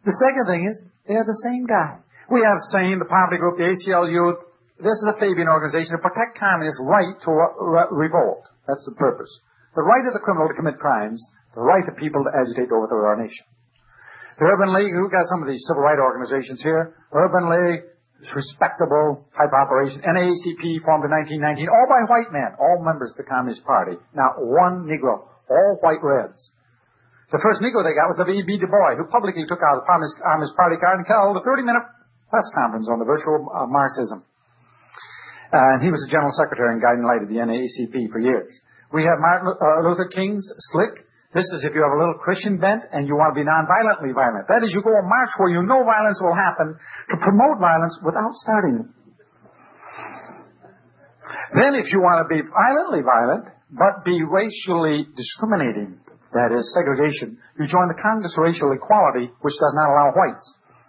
The second thing is, they're the same guy. We have SANE, the Poverty Group, the ACLU. This is a Fabian organization to protect communists' right to revolt. That's the purpose. The right of the criminal to commit crimes, the right of people to agitate to overthrow our nation. The Urban League, we've got some of these civil rights organizations here. Urban League, respectable type operation. NAACP formed in 1919, all by white men, all members of the Communist Party. Not one Negro, all white Reds. The first Negro they got was W.E.B. Du Bois, who publicly took out the Communist Party card and held a 30-minute press conference on the virtual Marxism. And he was the general secretary and guiding light of the NAACP for years. We have Martin Luther King's SLIC. This is if you have a little Christian bent and you want to be non-violently violent. That is, you go a march where you know violence will happen to promote violence without starting it. Then if you want to be violently violent, but be racially discriminating, that is segregation, you join the Congress of Racial Equality, which does not allow whites.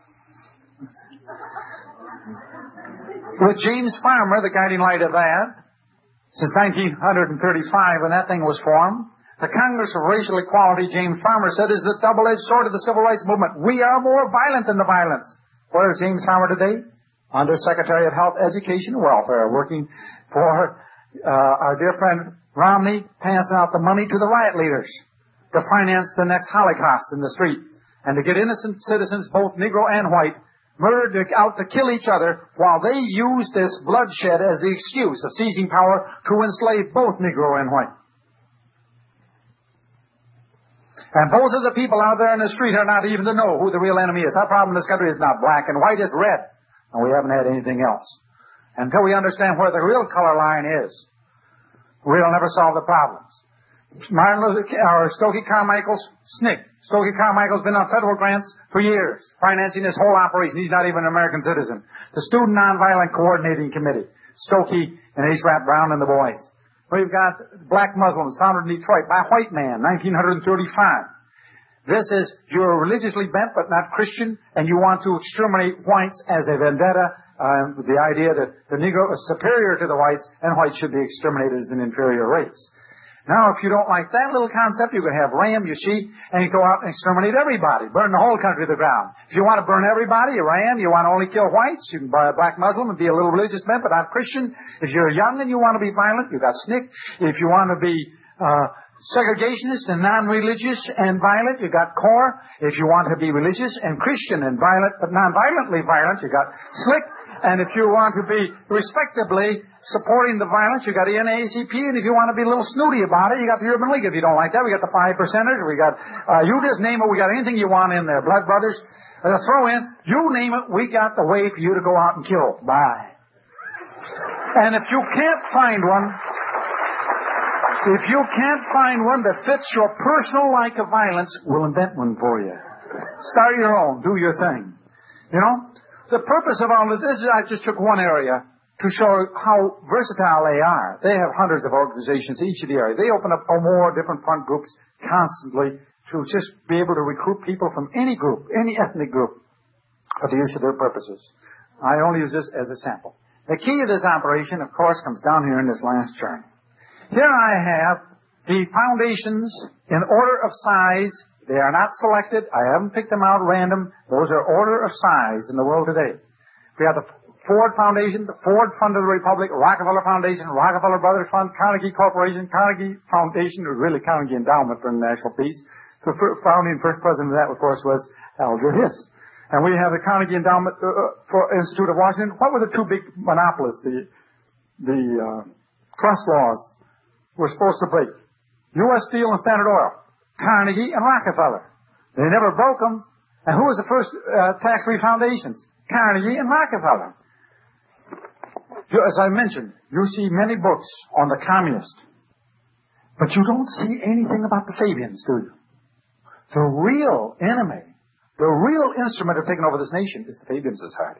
With James Farmer, the guiding light of that, since 1935 when that thing was formed, the Congress of Racial Equality, James Farmer said, is the double-edged sword of the civil rights movement. We are more violent than the violence. Where is James Farmer today? Under Secretary of Health, Education, and Welfare, working for our dear friend Romney, passing out the money to the riot leaders to finance the next Holocaust in the street and to get innocent citizens, both Negro and white, murdered out to kill each other while they use this bloodshed as the excuse of seizing power to enslave both Negro and white. And both of the people out there in the street are not even to know who the real enemy is. Our problem in this country is not black and white, it's red. And we haven't had anything else. Until we understand where the real color line is, we'll never solve the problems. Stokely Carmichael's SNCC. Stokely Carmichael's been on federal grants for years, financing this whole operation. He's not even an American citizen. The Student Nonviolent Coordinating Committee. Stokely and H. Rap Brown and the boys. We've got Black Muslims founded in Detroit by a white man, 1935. This is, you're religiously bent but not Christian, and you want to exterminate whites as a vendetta, with the idea that the Negro is superior to the whites, and whites should be exterminated as an inferior race. Now, if you don't like that little concept, you can have Ram, you see, and you go out and exterminate everybody. Burn the whole country to the ground. If you want to burn everybody, you Ram, you want to only kill whites, you can buy a black Muslim and be a little religious bent, but not Christian. If you're young and you want to be violent, you got SNCC. If you want to be segregationist and non-religious and violent, you got CORE. If you want to be religious and Christian and violent, but non-violently violent, you got SLIC. And if you want to be respectably supporting the violence, you got the NAACP. And if you want to be a little snooty about it, you got the Urban League. If you don't like that, we got the 5%ers. We got, you just name it. We got anything you want in there. Blood Brothers. Throw in, you name it. We got the way for you to go out and kill. Bye. And if you can't find one, that fits your personal like of violence, we'll invent one for you. Start your own. Do your thing. You know? The purpose of all of this is I just took one area to show how versatile they are. They have hundreds of organizations, each of the area. They open up more different front groups constantly to just be able to recruit people from any group, any ethnic group, for the use of their purposes. I only use this as a sample. The key of this operation, of course, comes down here in this last chart. Here I have the foundations in order of size. They are not selected. I haven't picked them out random. Those are order of size in the world today. We have the Ford Foundation, the Ford Fund of the Republic, Rockefeller Foundation, Rockefeller Brothers Fund, Carnegie Corporation, Carnegie Foundation, or really Carnegie Endowment for International Peace. The founding first president of that, of course, was Alger Hiss. And we have the Carnegie Endowment for Institute of Washington. What were the two big monopolists the trust laws were supposed to break? U.S. Steel and Standard Oil. Carnegie and Rockefeller. They never broke them. And who was the first tax-free foundations? Carnegie and Rockefeller. As I mentioned, you see many books on the communist, but you don't see anything about the Fabians, do you? The real enemy, the real instrument of taking over this nation is the Fabian Society.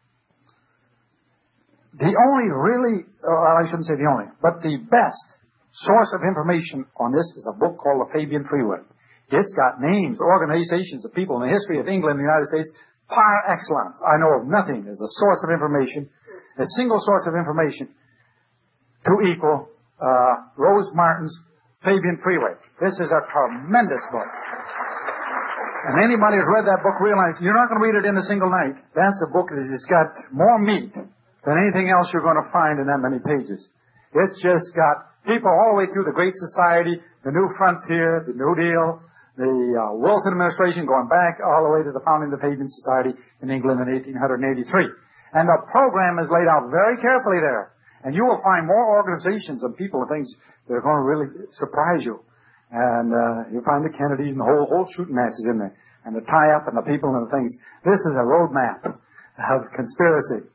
The only really, I shouldn't say the only, but the best source of information on this is a book called The Fabian Freeway. It's got names, organizations of people in the history of England and the United States par excellence. I know of nothing as a source of information, a single source of information to equal Rose Martin's Fabian Freeway. This is a tremendous book. And anybody who's read that book realizes you're not going to read it in a single night. That's a book that has got more meat than anything else you're going to find in that many pages. It's just got people all the way through the Great Society, the New Frontier, the New Deal, the Wilson administration going back all the way to the founding of the Fabian Society in England in 1883. And the program is laid out very carefully there. And you will find more organizations and people and things that are going to really surprise you. And you'll find the Kennedys and the whole shooting matches in there. And the tie-up and the people and the things. This is a roadmap of conspiracy.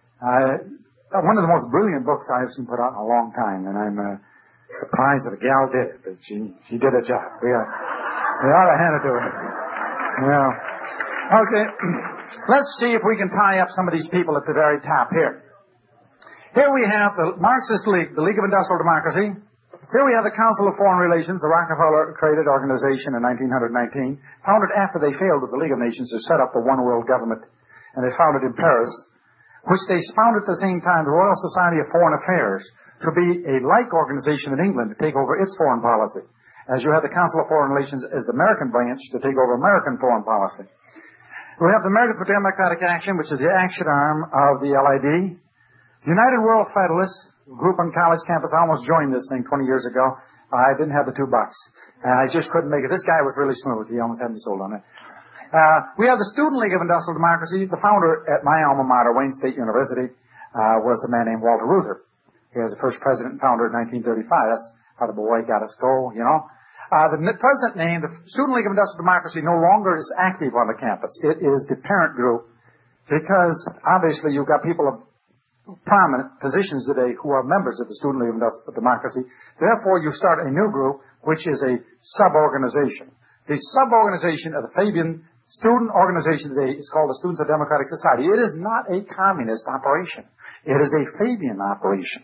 One of the most brilliant books I've seen put out in a long time. And I'm surprised that a gal did it. But she did a job. We ought to hand it to her. Yeah. Okay. Let's see if we can tie up some of these people at the very top here. Here we have the Marxist League, the League of Industrial Democracy. Here we have the Council of Foreign Relations, the Rockefeller-created organization in 1919, founded after they failed with the League of Nations to set up the one world government, and they founded in Paris, which they founded at the same time the Royal Society of Foreign Affairs to be a like organization in England to take over its foreign policy, as you have the Council of Foreign Relations as the American branch to take over American foreign policy. We have the Americans for Democratic Action, which is the action arm of the LID. The United World Federalists, group on college campus. I almost joined this thing 20 years ago. I didn't have the $2. I just couldn't make it. This guy was really smooth. He almost had me sold on it. We have the Student League of Industrial Democracy. The founder at my alma mater, Wayne State University, was a man named Walter Reuther. He was the first president and founder in 1935. That's how the boy got us go, you know. The present name, the Student League of Industrial Democracy, no longer is active on the campus. It is the parent group because obviously you've got people of prominent positions today who are members of the Student League of Industrial Democracy. Therefore, you start a new group, which is a sub-organization. The sub-organization of the Fabian student organization today is called the Students of Democratic Society. It is not a communist operation. It is a Fabian operation.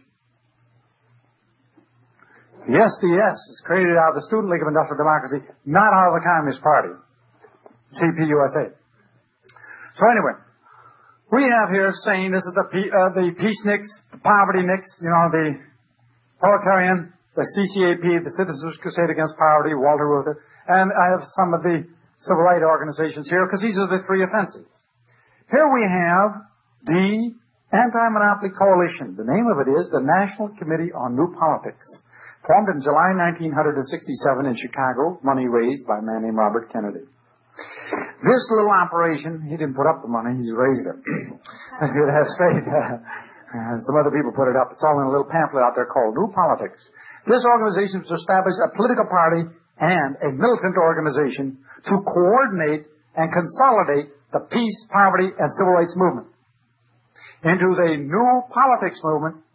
The SDS is created out of the Student League of Industrial Democracy, not out of the Communist Party, CPUSA. So anyway, we have here saying this is the peaceniks, the poverty-niks, you know, the proletarian, the CCAP, the Citizens Crusade Against Poverty, Walter Reuther, and I have some of the civil rights organizations here because these are the three offensives. Here we have the Anti-Monopoly Coalition. The name of it is the National Committee on New Politics, formed in July 1967 in Chicago, money raised by a man named Robert Kennedy. This little operation, he didn't put up the money, he raised it. It has stayed. Some other people put it up. It's all in a little pamphlet out there called New Politics. This organization was established a political party and a militant organization to coordinate and consolidate the peace, poverty, and civil rights movement into the New Politics movement.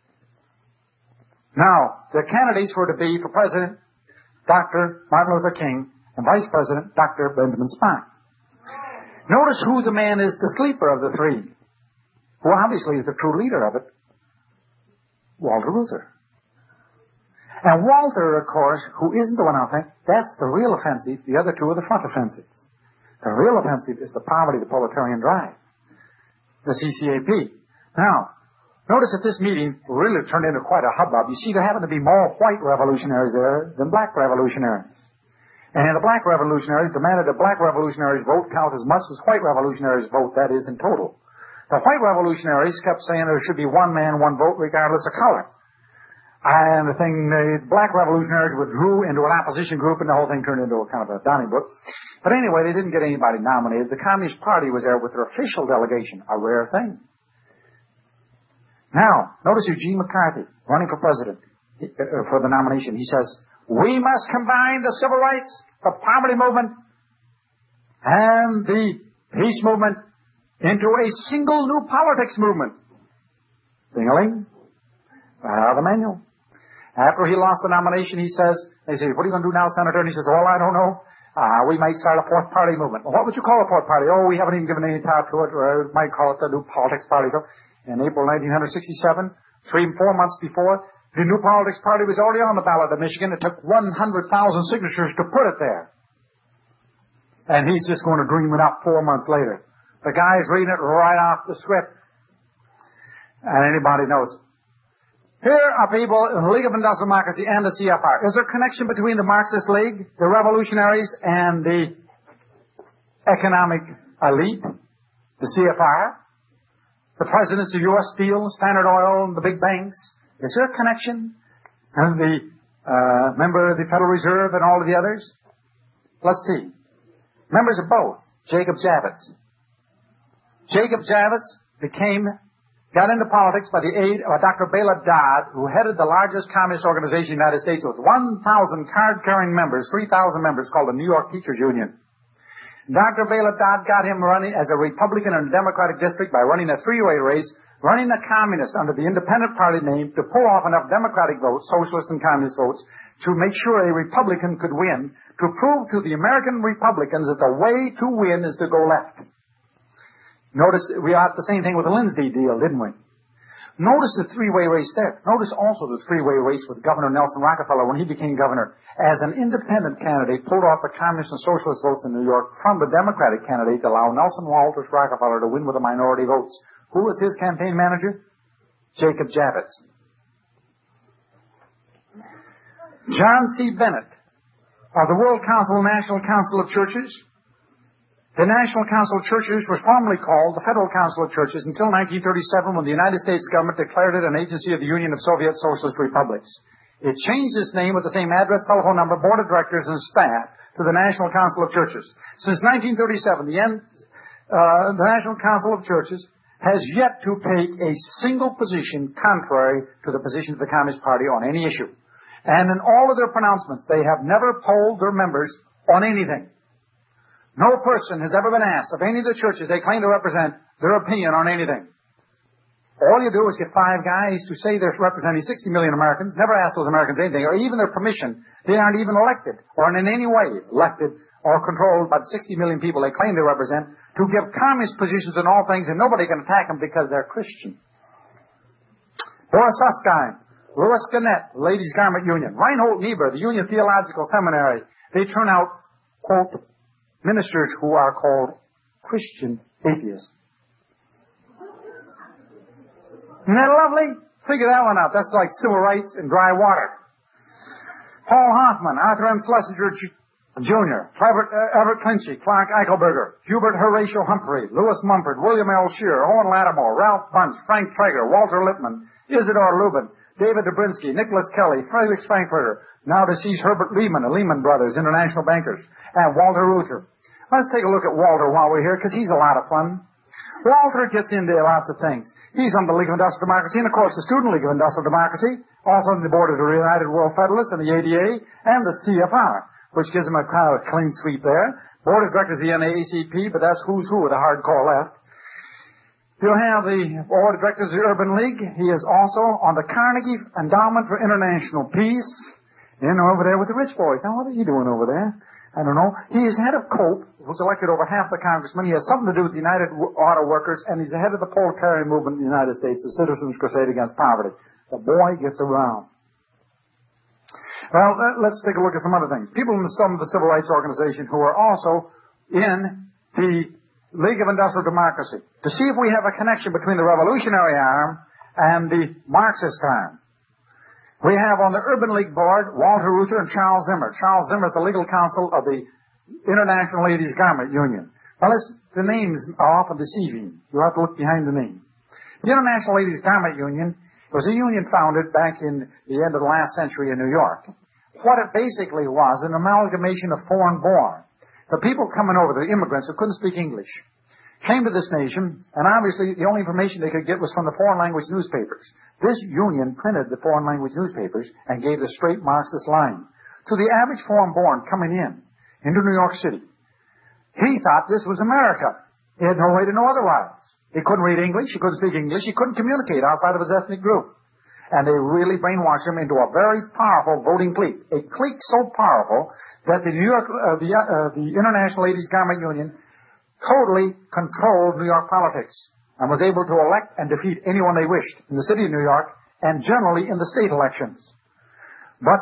Now, the candidates were to be for President Dr. Martin Luther King and Vice President Dr. Benjamin Spock. Notice who the man is, the sleeper of the three, who obviously is the true leader of it, Walter Reuther. And Walter, of course, who isn't the one I think, that's the real offensive. The other two are the front offensives. The real offensive is the poverty, the proletarian drive, the CCAP. Now, notice that this meeting really turned into quite a hubbub. You see, there happened to be more white revolutionaries there than black revolutionaries. And the black revolutionaries demanded that black revolutionaries' vote count as much as white revolutionaries' vote, that is, in total. The white revolutionaries kept saying there should be one man, one vote, regardless of color. And the black revolutionaries withdrew into an opposition group, and the whole thing turned into a kind of a Donnybrook. But anyway, they didn't get anybody nominated. The Communist Party was there with their official delegation, a rare thing. Now, notice Eugene McCarthy, running for president, for the nomination. He says, we must combine the civil rights, the poverty movement, and the peace movement into a single new politics movement. Ding-a-ling. The manual. After he lost the nomination, he says, they say, what are you going to do now, Senator? And he says, well, I don't know. We might start a fourth party movement. Well, what would you call a fourth party? Oh, we haven't even given any thought to it. Or we might call it the New Politics Party. In April 1967, 4 months before, the New Politics Party was already on the ballot of Michigan. It took 100,000 signatures to put it there. And he's just going to dream it up 4 months later. The guy's reading it right off the script. And anybody knows it. Here are people in the League of Industrial Democracy and the CFR. Is there a connection between the Marxist League, the revolutionaries, and the economic elite, the CFR, the presidents of U.S. Steel, Standard Oil, and the big banks. Is there a connection? And the member of the Federal Reserve and all of the others? Let's see. Members of both. Jacob Javits. Jacob Javits got into politics by the aid of Dr. Bela Dodd, who headed the largest communist organization in the United States with 1,000 card-carrying members, 3,000 members, called the New York Teachers Union. Dr. Bela Dodd got him running as a Republican in a Democratic district by running a three-way race, running a communist under the Independent Party name to pull off enough Democratic votes, socialist and communist votes, to make sure a Republican could win, to prove to the American Republicans that the way to win is to go left. Notice we had the same thing with the Lindsay deal, didn't we? Notice the three-way race there. Notice also the three-way race with Governor Nelson Rockefeller when he became governor. As an independent candidate, pulled off the communist and socialist votes in New York from the Democratic candidate to allow Nelson Walters Rockefeller to win with the minority votes. Who was his campaign manager? Jacob Javits. John C. Bennett of the World Council, National Council of Churches. The National Council of Churches was formerly called the Federal Council of Churches until 1937 when the United States government declared it an agency of the Union of Soviet Socialist Republics. It changed its name with the same address, telephone number, board of directors, and staff to the National Council of Churches. Since 1937, the National Council of Churches has yet to take a single position contrary to the position of the Communist Party on any issue. And in all of their pronouncements, they have never polled their members on anything. No person has ever been asked of any of the churches they claim to represent their opinion on anything. All you do is get five guys to say they're representing 60 million Americans, never ask those Americans anything, or even their permission. They aren't even elected, or in any way elected or controlled by the 60 million people they claim they represent, to give communist positions in all things, and nobody can attack them because they're Christian. Boris Susskind, Louis Gannett, Ladies' Garment Union, Reinhold Niebuhr, the Union Theological Seminary, they turn out, quote, ministers who are called Christian atheists. Isn't that lovely? Figure that one out. That's like civil rights and dry water. Paul Hoffman, Arthur M. Schlesinger Jr., Everett Clinchey, Clark Eichelberger, Hubert Horatio Humphrey, Louis Mumford, William L. Scheer, Owen Lattimore, Ralph Bunche, Frank Traeger, Walter Lippmann, Isidore Lubin, David Dobrinsky, Nicholas Kelly, Felix Frankfurter, now deceased Herbert Lehman, the Lehman Brothers, international bankers, and Walter Reuther. Let's take a look at Walter while we're here, because he's a lot of fun. Walter gets into lots of things. He's on the League of Industrial Democracy, and of course the Student League of Industrial Democracy, also on the board of the United World Federalists and the ADA, and the CFR, which gives him a kind of clean sweep there. Board of directors of the NAACP, but that's who's who with a hardcore left. You'll have the board of directors of the Urban League. He is also on the Carnegie Endowment for International Peace. Over there with the rich boys. Now, what is he doing over there? I don't know. He is head of COPE, who's elected over half the congressmen. He has something to do with the United Auto Workers, and he's the head of the proletarian movement in the United States, the Citizens Crusade Against Poverty. The boy gets around. Well, let's take a look at some other things. People in some of the civil rights organization who are also in the League of Industrial Democracy, to see if we have a connection between the revolutionary arm and the Marxist arm. We have on the Urban League board Walter Reuther and Charles Zimmer. Charles Zimmer is the legal counsel of the International Ladies' Garment Union. Now, the names are often deceiving. You have to look behind the name. The International Ladies' Garment Union was a union founded back in the end of the last century in New York. What it basically was, an amalgamation of foreign-born. The people coming over, the immigrants who couldn't speak English, came to this nation, and obviously the only information they could get was from the foreign language newspapers. This union printed the foreign language newspapers and gave the straight Marxist line to the average foreign-born coming into New York City. He thought this was America. He had no way to know otherwise. He couldn't read English, he couldn't speak English, he couldn't communicate outside of his ethnic group. And they really brainwashed him into a very powerful voting clique. A clique so powerful that the International Ladies' Garment Union totally controlled New York politics and was able to elect and defeat anyone they wished in the city of New York and generally in the state elections. But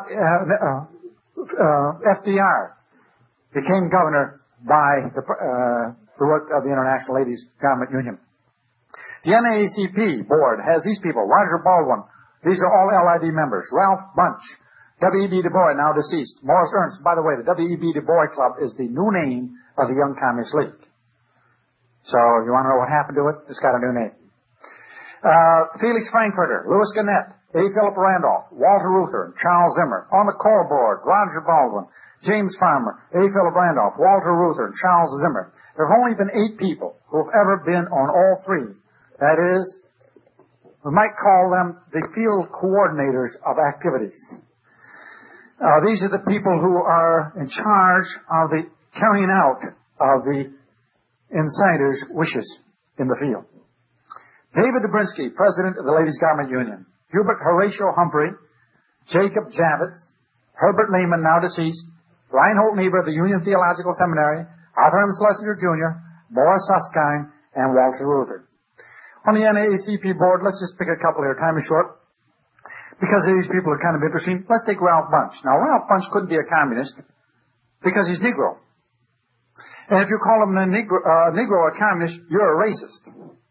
FDR became governor by the work of the International Ladies' Garment Union. The NAACP board has these people: Roger Baldwin. These are all LID members. Ralph Bunche, W.E.B. Du Bois, now deceased. Morris Ernst. By the way, the W.E.B. Du Bois Club is the new name of the Young Communist League. So, you want to know what happened to it? It's got a new name. Felix Frankfurter, Louis Gannett, A. Philip Randolph, Walter Reuther, and Charles Zimmer. On the core board, Roger Baldwin, James Farmer, A. Philip Randolph, Walter Reuther, and Charles Zimmer. There have only been 8 people who have ever been on all 3. That is, we might call them the field coordinators of activities. These are the people who are in charge of the carrying out of the insiders' wishes in the field. David Dobrinsky, president of the Ladies' Garment Union. Hubert Horatio Humphrey, Jacob Javits, Herbert Lehman, now deceased, Reinhold Niebuhr of the Union Theological Seminary, Arthur M. Schlesinger Jr., Morris Susskind, and Walter Reuther. On the NAACP board, let's just pick a couple here. Time is short. Because these people are kind of interesting, let's take Ralph Bunche. Now, Ralph Bunche couldn't be a communist because he's Negro. And if you call him a Negro a communist, you're a racist.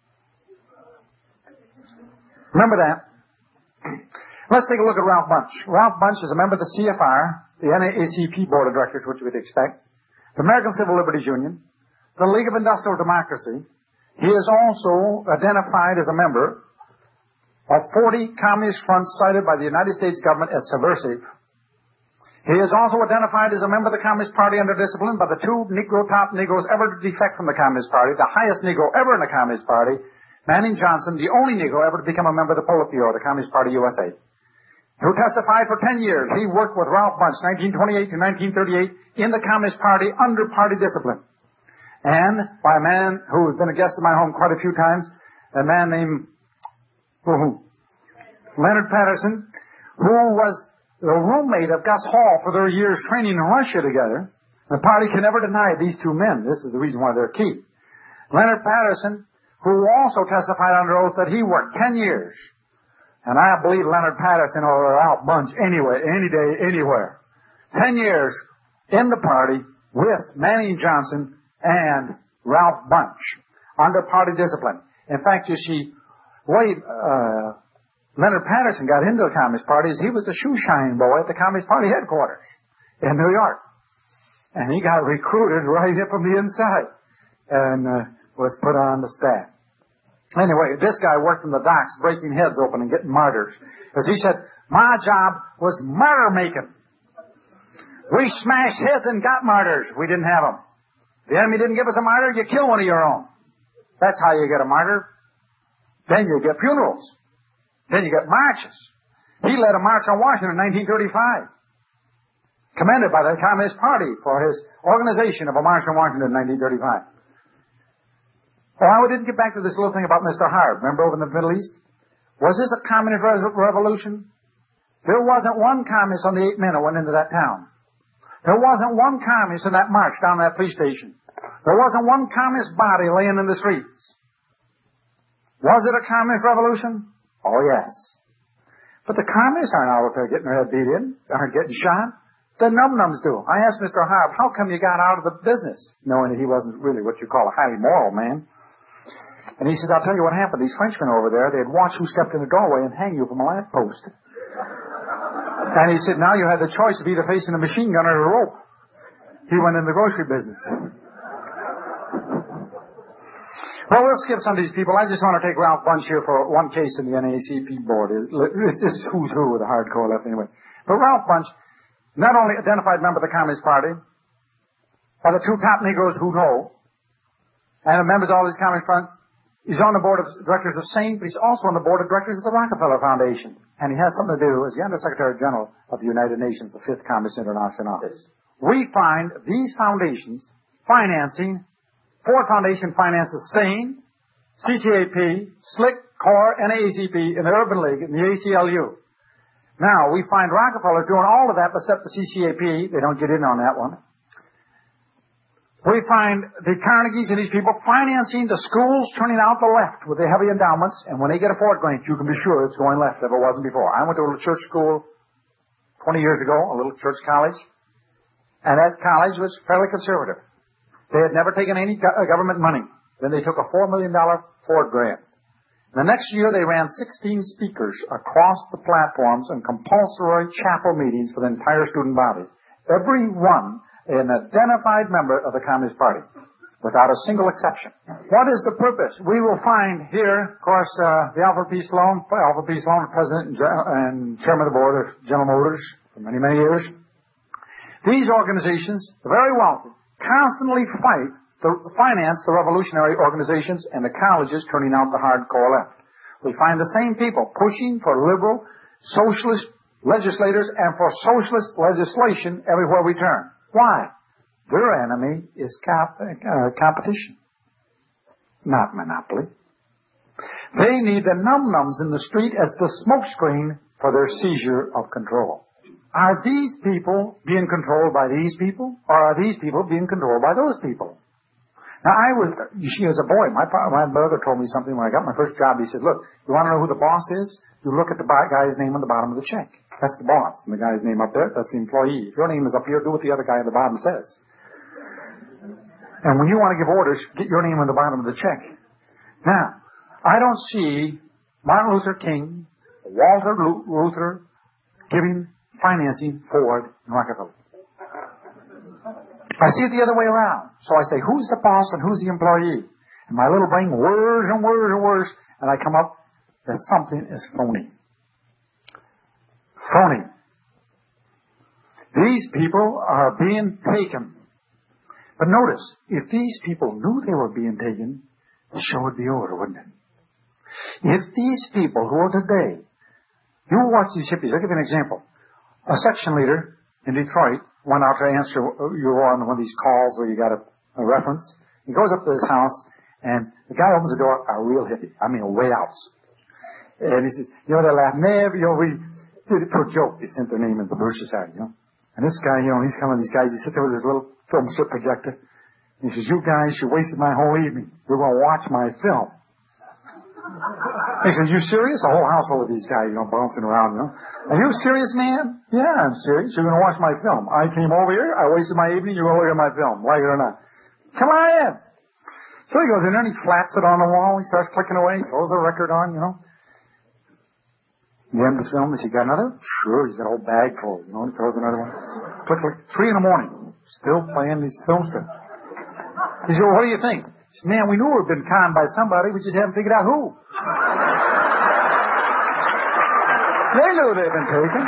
Remember that. Let's take a look at Ralph Bunche. Ralph Bunche is a member of the CFR, the NAACP Board of Directors, which you would expect, the American Civil Liberties Union, the League of Industrial Democracy. He is also identified as a member of 40 communist fronts cited by the United States government as subversive. He is also identified as a member of the Communist Party under discipline by the 2 top Negroes ever to defect from the Communist Party, the highest Negro ever in the Communist Party, Manning Johnson, the only Negro ever to become a member of the Politburo, the Communist Party USA, who testified for 10 years. He worked with Ralph Bunche, 1928 to 1938, in the Communist Party under party discipline. And by a man who has been a guest in my home quite a few times, a man named Leonard Patterson, who was the roommate of Gus Hall for their years training in Russia together. The party can never deny these 2 men. This is the reason why they're key. Leonard Patterson, who also testified under oath that he worked 10 years. And I believe Leonard Patterson over Ralph Bunche anyway, any day, anywhere. 10 years in the party with Manning Johnson and Ralph Bunche under party discipline. In fact, you see, Leonard Patterson got into the Communist Party as he was the shoeshine boy at the Communist Party headquarters in New York. And he got recruited right here from the inside and was put on the staff. Anyway, this guy worked in the docks breaking heads open and getting martyrs. As he said, my job was martyr making. We smashed heads and got martyrs. We didn't have them. The enemy didn't give us a martyr, you kill one of your own. That's how you get a martyr. Then you get funerals. Then you get marches. He led a march on Washington in 1935. Commended by the Communist Party for his organization of a march on Washington in 1935. Oh, I didn't get back to this little thing about Mr. Harb. Remember over in the Middle East? Was this a communist revolution? There wasn't one communist on the 8 men that went into that town. There wasn't one communist in that march down that police station. There wasn't one communist body laying in the streets. Was it a communist revolution? Oh, yes. But the communists aren't out there getting their head beat in, aren't getting shot. The num-nums do. I asked Mr. Harb, how come you got out of the business, knowing that he wasn't really what you call a highly moral man? And he said, I'll tell you what happened. These Frenchmen over there, they'd watch who stepped in the doorway and hang you from a lamppost. And he said, now you had the choice of either facing a machine gun or a rope. He went in the grocery business. Well, we'll skip some of these people. I just want to take Ralph Bunche here for one case in the NAACP board. It's just who's who with the hardcore left anyway. But Ralph Bunche, not only identified member of the Communist Party, are the 2 top Negroes who know, and members of all these Communist Front. He's on the board of directors of SANE, but he's also on the board of directors of the Rockefeller Foundation. And he has something to do as the Undersecretary General of the United Nations, the 5th Communist International. We find these foundations financing, Ford Foundation finances SANE, CCAP, SLIC, CORE, NAACP, and the Urban League, and the ACLU. Now, we find Rockefeller doing all of that except the CCAP. They don't get in on that one. We find the Carnegies and these people financing the schools turning out the left with the heavy endowments, and when they get a Ford grant, you can be sure it's going left if it wasn't before. I went to a little church school 20 years ago, a little church college, and that college was fairly conservative. They had never taken any government money. Then they took a $4 million Ford grant. The next year, they ran 16 speakers across the platforms and compulsory chapel meetings for the entire student body. Every one an identified member of the Communist Party, without a single exception. What is the purpose? We will find here, of course, the Alfred P. Sloan, President and Chairman of the Board of General Motors for many, many years. These organizations, the very wealthy, constantly finance the revolutionary organizations and the colleges turning out the hardcore left. We find the same people pushing for liberal, socialist legislators and for socialist legislation everywhere we turn. Why? Their enemy is competition, not monopoly. They need the num-nums in the street as the smokescreen for their seizure of control. Are these people being controlled by these people, or are these people being controlled by those people? Now, as a boy, my brother told me something when I got my first job. He said, look, you want to know who the boss is? You look at the guy's name on the bottom of the check. That's the boss. And the guy's name up there, that's the employee. If your name is up here, do what the other guy at the bottom says. And when you want to give orders, get your name on the bottom of the check. Now, I don't see Martin Luther King, Walter Luther giving financing Ford and Rockefeller. I see it the other way around. So I say, who's the boss and who's the employee? And my little brain whirs and whirs and whirs, and I come up that something is phony. Phony. These people are being taken. But notice, if these people knew they were being taken, the show would be over, wouldn't it? If these people who are today, you watch these hippies, I'll give you an example. A section leader in Detroit went out to answer you on one of these calls where you got a reference. He goes up to his house, and the guy opens the door, a real hippie. I mean, way out. And he says, they laugh, never, we did it for a joke. They sent their name in the Bush Society, And this guy, he's coming, these guys, he sits there with his little film strip projector. And he says, you guys, you wasted my whole evening. You're going to watch my film. He says, you serious? A whole house full of these guys, bouncing around, Are you serious, man? Yeah, I'm serious. You're going to watch my film. I came over here. I wasted my evening. You're going to look at my film. Like it or not. Come on in. So he goes in there and he flaps it on the wall. He starts clicking away. Throws the record on, The end of the film, has he got another? Sure, he's got a whole bag full. He throws another one. Click, click. 3 a.m. Still playing these film strips. He said, well, what do you think? He said, man, we knew we'd been conned by somebody. We just haven't figured out who. They knew they'd been taken.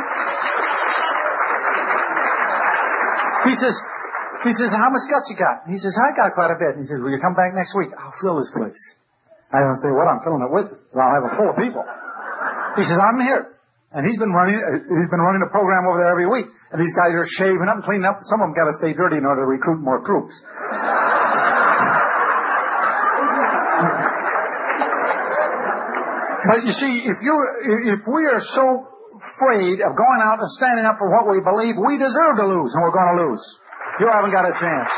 He says, how much guts you got? He says, I got quite a bit. He says, will you come back next week? I'll fill this place. I don't say, what I'm filling it with? Well, I'll have it full of people. He says, I'm here. And he's been running a program over there every week. And these guys are shaving up and cleaning up. Some of them got to stay dirty in order to recruit more troops. But you see, if we are so afraid of going out and standing up for what we believe, we deserve to lose, and we're going to lose. You haven't got a chance.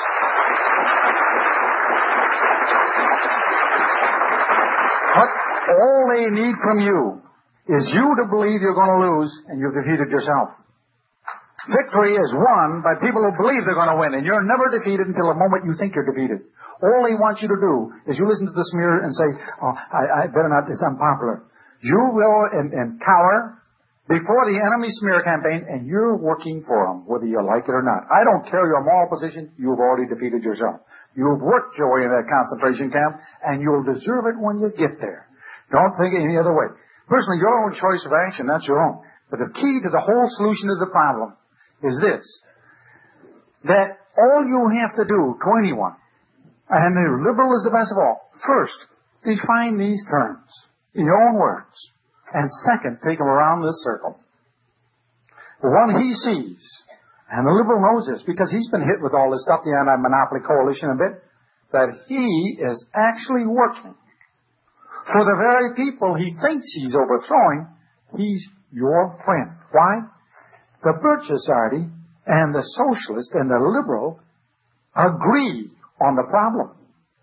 But all they need from you is you to believe you're going to lose, and you've defeated yourself. Victory is won by people who believe they're going to win, and you're never defeated until the moment you think you're defeated. All they want you to do is you listen to the smear and say, I better not, it's unpopular. You will and cower before the enemy smear campaign, and you're working for them, whether you like it or not. I don't care your moral position, you've already defeated yourself. You've worked your way in that concentration camp, and you'll deserve it when you get there. Don't think any other way. Personally, your own choice of action, that's your own. But the key to the whole solution of the problem is this, that all you have to do to anyone, and the liberal is the best of all, first, define these terms in your own words, and second, take them around this circle. The one he sees, and the liberal knows this because he's been hit with all this stuff, the anti-monopoly coalition a bit, that he is actually working for the very people he thinks he's overthrowing. He's your friend. Why? The Birch Society and the socialist and the liberal agree on the problem.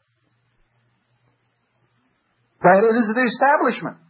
That it is the establishment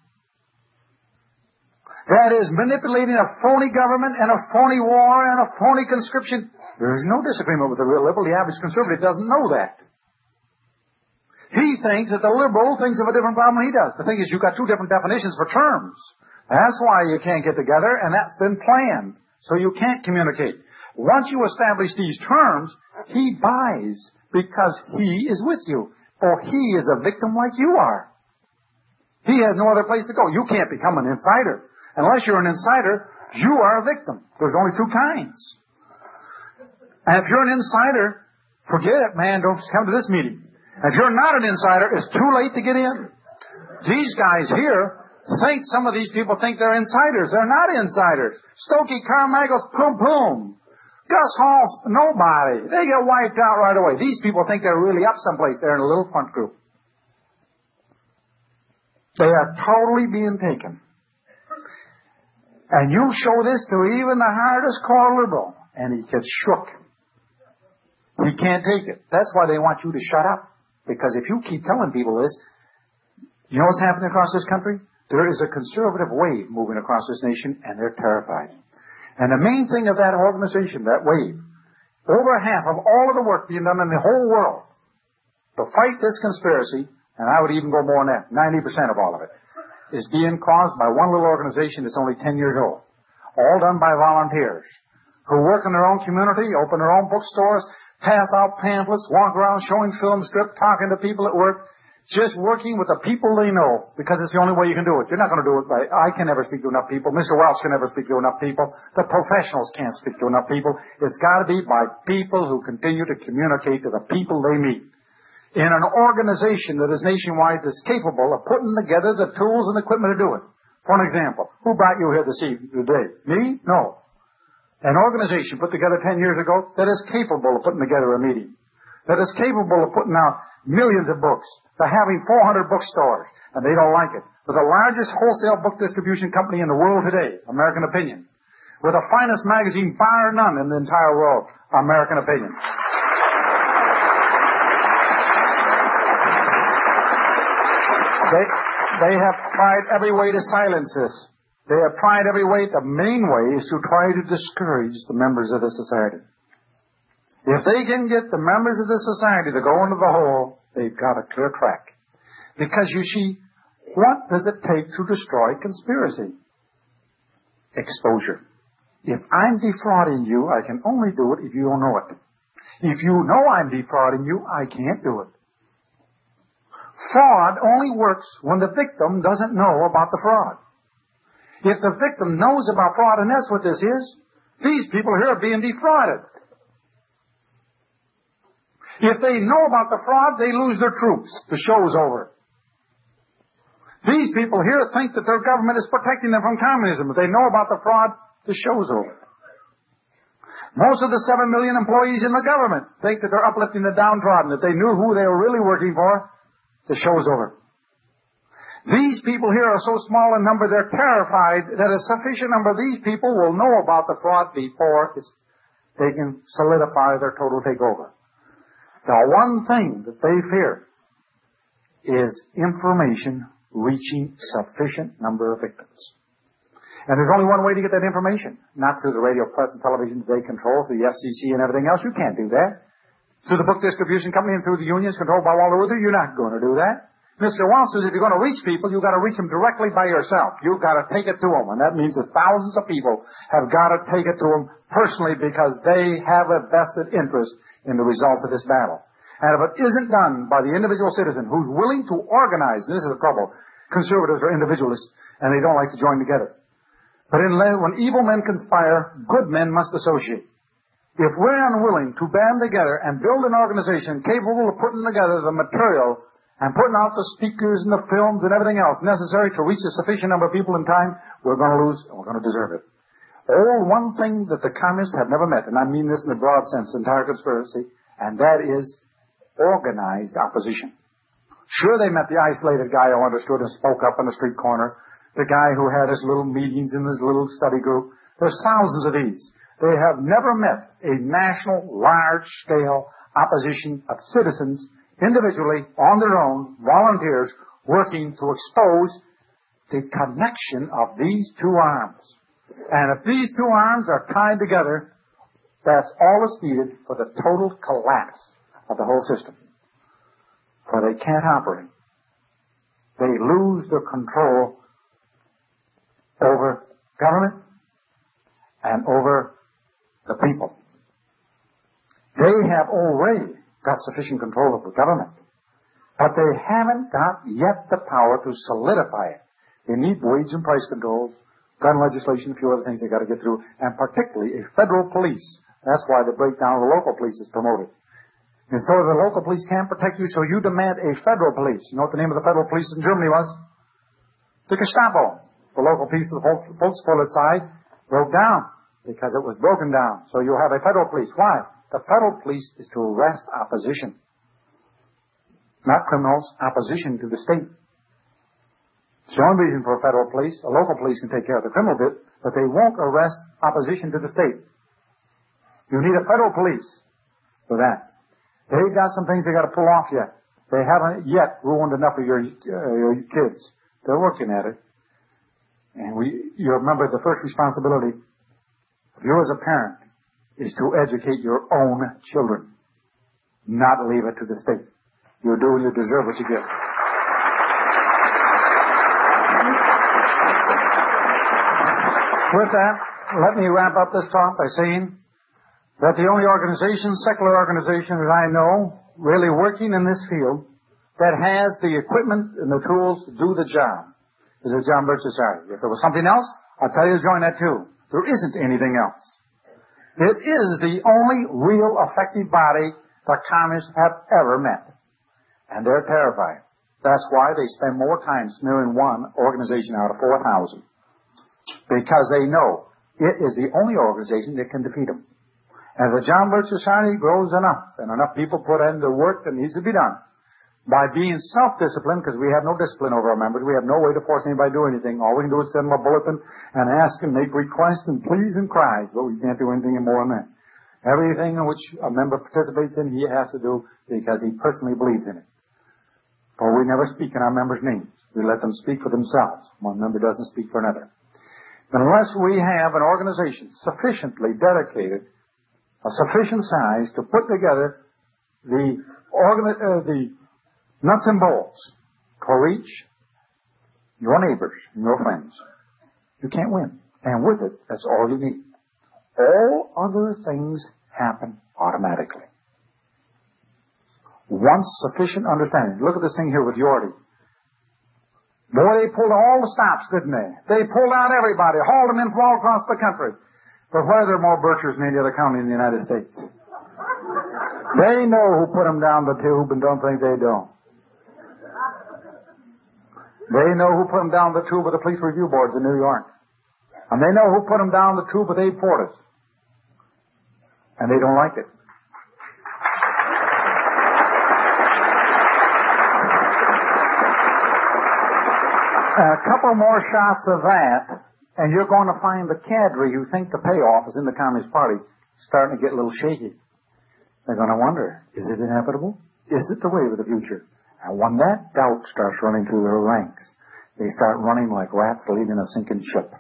that is manipulating a phony government and a phony war and a phony conscription. There is no disagreement with the real liberal. The average conservative doesn't know that. He thinks that the liberal thinks of a different problem than he does. The thing is, you've got two different definitions for terms. That's why you can't get together, and that's been planned. So you can't communicate. Once you establish these terms, he buys because he is with you. Or he is a victim like you are. He has no other place to go. You can't become an insider. Unless you're an insider, you are a victim. There's only two kinds. And if you're an insider, forget it, man. Don't come to this meeting. If you're not an insider, it's too late to get in. These guys here think some of these people think they're insiders. They're not insiders. Stokey Carmichael's pum-pum. Gus Hall's nobody. They get wiped out right away. These people think they're really up someplace. They're in a little front group. They are totally being taken. And you show this to even the hardest core liberal, and he gets shook. He can't take it. That's why they want you to shut up. Because if you keep telling people this, you know what's happening across this country? There is a conservative wave moving across this nation, and they're terrified. And the main thing of that organization, that wave, over half of all of the work being done in the whole world to fight this conspiracy, and I would even go more than that, 90% of all of it, is being caused by one little organization that's only 10 years old. All done by volunteers who work in their own community, open their own bookstores, pass out pamphlets, walk around showing film strip, talking to people at work, just working with the people they know, because it's the only way you can do it. You're not going to do it by, I can never speak to enough people. Mr. Welch can never speak to enough people. The professionals can't speak to enough people. It's got to be by people who continue to communicate to the people they meet. In an organization that is nationwide that's capable of putting together the tools and equipment to do it. For an example, who brought you here this evening, today? Me? No. An organization put together 10 years ago that is capable of putting together a meeting. That is capable of putting out millions of books. They're having 400 bookstores, and they don't like it. We're the largest wholesale book distribution company in the world today, American Opinion. We're the finest magazine, bar none, in the entire world, American Opinion. They have tried every way to silence this. They have tried every way. The main way is to try to discourage the members of the society. If they can get the members of the society to go into the hole, they've got a clear track. Because you see, what does it take to destroy conspiracy? Exposure. If I'm defrauding you, I can only do it if you don't know it. If you know I'm defrauding you, I can't do it. Fraud only works when the victim doesn't know about the fraud. If the victim knows about fraud, and that's what this is, these people here are being defrauded. If they know about the fraud, they lose their troops. The show's over. These people here think that their government is protecting them from communism. If they know about the fraud, the show's over. Most of the 7 million employees in the government think that they're uplifting the downtrodden. If they knew who they were really working for, the show's over. These people here are so small in number, they're terrified that a sufficient number of these people will know about the fraud before they can solidify their total takeover. The one thing that they fear is information reaching sufficient number of victims. And there's only one way to get that information. Not through the radio, press, and television they control, through the FCC and everything else. You can't do that. Through the book distribution company and through the unions controlled by Walter Reuther, you're not going to do that. Mr. Welch says if you're going to reach people, you've got to reach them directly by yourself. You've got to take it to them. And that means that thousands of people have got to take it to them personally because they have a vested interest in the results of this battle. And if it isn't done by the individual citizen who's willing to organize, and this is the trouble, conservatives are individualists and they don't like to join together. But when evil men conspire, good men must associate. If we're unwilling to band together and build an organization capable of putting together the material and putting out the speakers and the films and everything else necessary to reach a sufficient number of people in time, we're going to lose and we're going to deserve it. One thing that the communists have never met, and I mean this in a broad sense, the entire conspiracy, and that is organized opposition. Sure, they met the isolated guy who understood and spoke up on the street corner, the guy who had his little meetings in his little study group. There's thousands of these. They have never met a national, large-scale opposition of citizens, individually, on their own, volunteers, working to expose the connection of these two arms. And if these two arms are tied together, that's all that's needed for the total collapse of the whole system. For they can't operate. They lose their control over government and over the people. They have already got sufficient control over government, but they haven't got yet the power to solidify it. They need wage and price controls, gun legislation, a few other things they got to get through, and particularly a federal police. That's why the breakdown of the local police is promoted. And so the local police can't protect you, so you demand a federal police. You know what the name of the federal police in Germany was? The Gestapo. The local police of the Volkspolizei side broke down because it was broken down. So you have a federal police. Why? The federal police is to arrest opposition. Not criminals, opposition to the state. It's the only reason for a federal police. A local police can take care of the criminal bit, but they won't arrest opposition to the state. You need a federal police for that. They've got some things they got to pull off yet. They haven't yet ruined enough of your kids. They're working at it. And you remember the first responsibility of you as a parent is to educate your own children, not leave it to the state. You do, you deserve what you get. With that, let me wrap up this talk by saying that the only organization, secular organization that I know, really working in this field, that has the equipment and the tools to do the job is the John Birch Society. If there was something else, I'd tell you to join that too. There isn't anything else. It is the only real effective body the communists have ever met. And they're terrified. That's why they spend more time smearing one organization out of 4,000. Because they know it is the only organization that can defeat them. As the John Birch Society grows enough, and enough people put in the work that needs to be done, by being self-disciplined, because we have no discipline over our members, we have no way to force anybody to do anything. All we can do is send them a bulletin and ask and make requests and please and cry, but we can't do anything more than that. Everything in which a member participates in, he has to do because he personally believes in it. For we never speak in our members' names. We let them speak for themselves. One member doesn't speak for another. But unless we have an organization sufficiently dedicated, a sufficient size to put together the nuts and bolts for reach your neighbors and your friends, you can't win. And with it, that's all you need. All other things happen automatically. Once sufficient understanding. Look at this thing here with Yorty. Boy, they pulled all the stops, didn't they? They pulled out everybody, hauled them in from all across the country. But why are there more Birchers than any other county in the United States? They know who put them down the tube and don't think they don't. They know who put them down the tube with the police review boards in New York. And they know who put them down the tube with Abe Fortas. And they don't like it. A couple more shots of that, and you're going to find the cadre who think the payoff is in the Communist Party starting to get a little shaky. They're going to wonder, is it inevitable? Is it the way of the future? And when that doubt starts running through their ranks, they start running like rats leaving a sinking ship.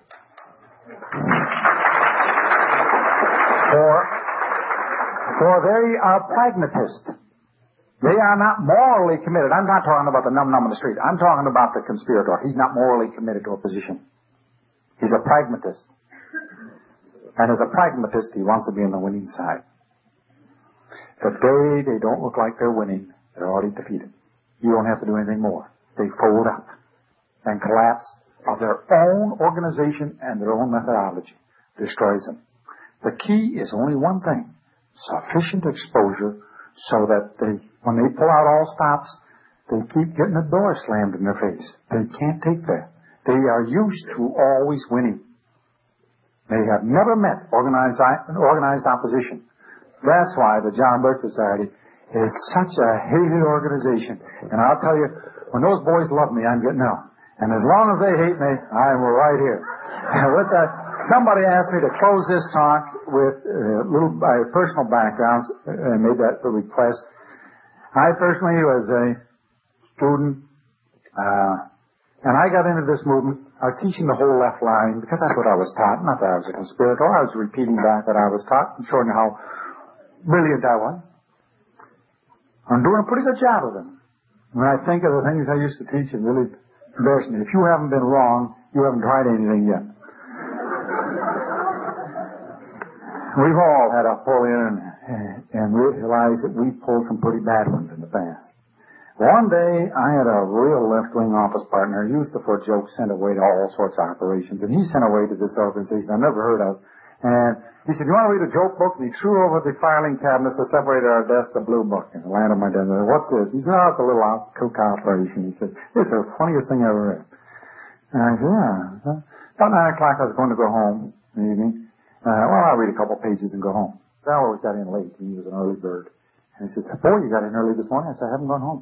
For they are pragmatists. They are not morally committed. I'm not talking about the num-num on the street. I'm talking about the conspirator. He's not morally committed to a position. He's a pragmatist. And as a pragmatist, he wants to be on the winning side. If they don't look like they're winning, they're already defeated. You don't have to do anything more. They fold up and collapse of their own organization and their own methodology. Destroys them. The key is only one thing. Sufficient exposure so that when they pull out all stops, they keep getting the door slammed in their face. They can't take that. They are used to always winning. They have never met organized opposition. That's why the John Birch Society is such a hated organization. And I'll tell you, when those boys love me, I'm getting out. And as long as they hate me, I'm right here. And with that, somebody asked me to close this talk with a little personal background, and made that the request. I personally was a student, and I got into this movement. I was teaching the whole left line because that's what I was taught. Not that I was a conspirator. I was repeating back what I was taught and showing how brilliant I was. I'm doing a pretty good job of it. When I think of the things I used to teach, it really embarrasses me. If you haven't been wrong, you haven't tried anything yet. We've all had a pull-in and realized that we pulled some pretty bad ones in the past. One day, I had a real left-wing office partner who used to, for a joke, send away to all sorts of operations. And he sent away to this organization I've never heard of. And he said, you want to read a joke book? And he threw over the filing cabinets that separated our desk the blue book. And it landed on my desk. I said, what's this? He said, oh, it's a little kook operation. He said, it's the funniest thing I ever read. And I said, yeah. About 9 o'clock, I was going to go home in the evening. Well, I'll read a couple pages and go home. I always got in late. He was an early bird. And he says, boy, you got in early this morning. I said, I haven't gone home.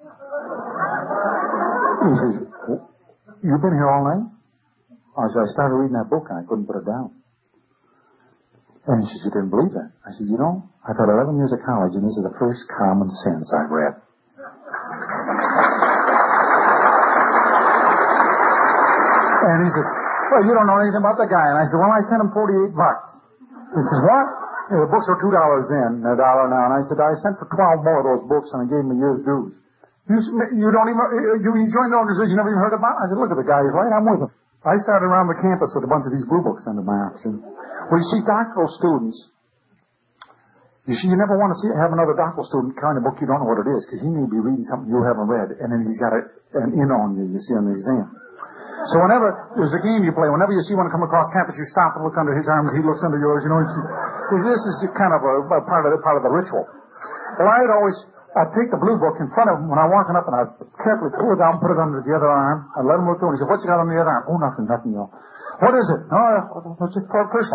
He says, you've been here all night? I said, I started reading that book and I couldn't put it down. And he says, you didn't believe that? I said, you know, I've had 11 years of college and this is the first common sense I've read. And he said, well, you don't know anything about the guy. And I said, well, I sent him $48. He says, what? Yeah, the books are $2 in, $1 now. And I said, I sent for 12 more of those books and I gave him a year's dues. You don't even, you joined the organization you never even heard about? I said, look at the guy, he's right, I'm with him. I started around the campus with a bunch of these blue books under my option. Well, you see, doctoral students, you never want to have another doctoral student kind of book you don't know what it is, because he may be reading something you haven't read, and then he's got an in on you see, on the exam. So whenever there's a game you play, whenever you see one come across campus, you stop and look under his arms, he looks under yours, this is kind of a part of the ritual. Well, I'd take the blue book in front of him when I'm walking up, and I'd carefully pull it down, put it under the other arm. I'd let him look through, and he said, what's you got on the other arm? Oh, nothing, What is it? Oh, it's just personal.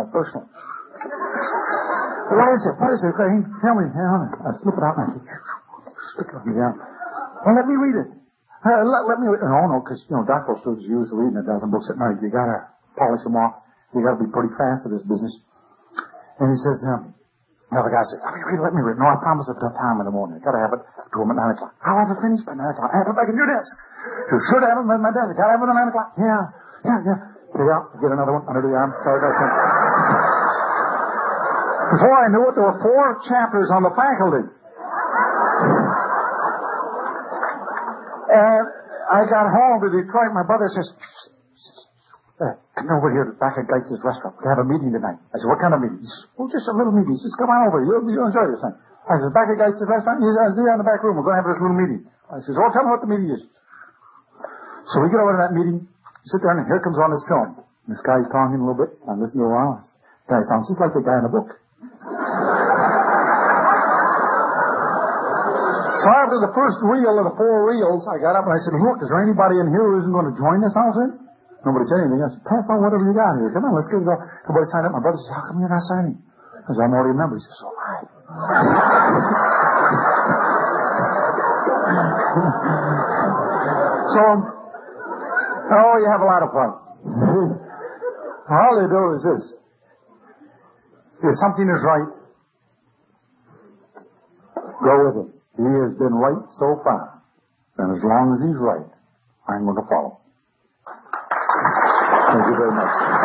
What is it? Tell me. I slip it out, and I say, stick it on the arm. Well, let me read it. Let me read it. No, because, doctoral students use reading 12 books at night. You gotta polish them off. You gotta be pretty fast at this business. And he says, now the guy says, let me read. No, I promise at that time in the morning. I gotta have it to him at 9 o'clock. I'll have it finished by 9 o'clock. I have it back in your desk. You should have it at my desk. I gotta have it at 9 o'clock. Yeah. Get out, get another one under the arm, start dusting. Before I knew it, there were 4 chapters on the faculty. And I got home to Detroit. My brother says, come over here back at Geitz's restaurant. We have a meeting tonight. I said, what kind of meeting? He says, well, just a little meeting. He says, come on over. You'll enjoy this thing. I said, back at Geitz's restaurant? He says, in the back room. We're going to have this little meeting. I says, oh, tell me what the meeting is. So we get over to that meeting. Sit there, and here comes on this film. This guy's talking a little bit. I'm listening to a while. This guy sounds just like the guy in the book. So after the first reel of the 4 reels, I got up and I said, look, is there anybody in here who isn't going to join this outfit? Nobody said anything. I said, pass on whatever you got here. Come on, let's get it. Everybody signed up. My brother says, how come you're not signing? Because I'm already a member. He says, so I. You have a lot of fun. All they do is this. If something is right, go with it. He has been right so far. And as long as he's right, I'm going to follow. Thank you very much.